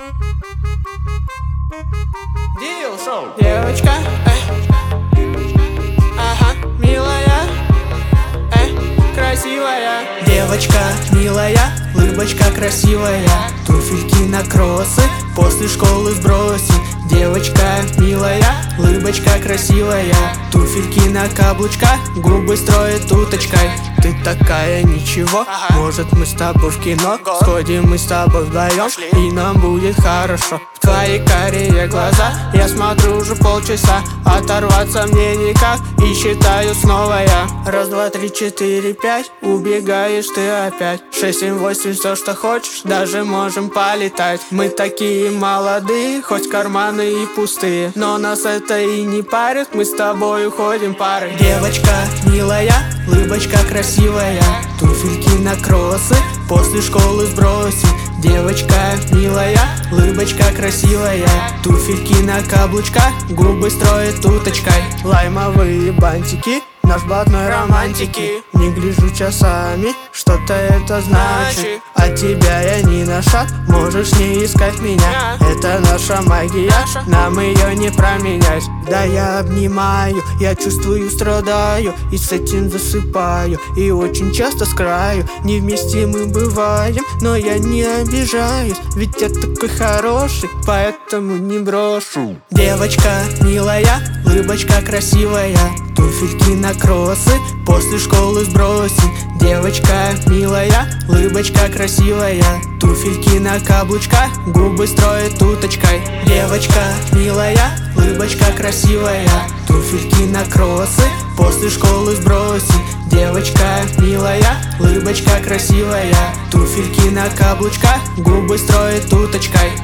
Девочка, ага, милая, красивая. Девочка, милая, улыбочка красивая. Туфельки на кроссы после школы сбросим. Девочка, милая, улыбочка красивая. Туфельки на каблучках, губы строит уточкой. Ты такая ничего, может мы с тобой в кино сходим, мы с тобой вдвоем, и нам будет хорошо. В твои карие глаза я смотрю уже полчаса, оторваться мне никак, и считаю снова я. Раз, два, три, четыре, пять, убегаешь ты опять. 6, 7, 8, все что хочешь, даже можем полетать. Мы такие молодые, хоть карманы и пустые, но нас это и не парит, мы с тобой уходим парой. Девочка, милая, улыбочка красивая. Туфельки на кроссы после школы сбросим. Девочка, милая, улыбочка красивая. Туфельки на каблучках, губы строит уточкой. Лаймовые бантики, наш блатной романтики. Не гляжу часами, что-то это значит. От тебя я ни на шаг, можешь не искать меня. Это наша магия, нам ее не променять. Да, я обнимаю, я чувствую, страдаю, и с этим засыпаю, и очень часто с краю. Не вместе мы бываем, но я не обижаюсь, ведь я такой хороший, поэтому не брошу. Девочка, милая, улыбочка красивая. Туфельки на кроссы после школы сбросим. Девочка, милая, улыбочка красивая. Туфельки на каблучках, губы строит уточкой. Девочка, милая, улыбочка красивая. Туфельки на кроссы после школы сбросим. Девочка, милая, улыбочка красивая. Туфельки на каблучках, губы строит уточкой.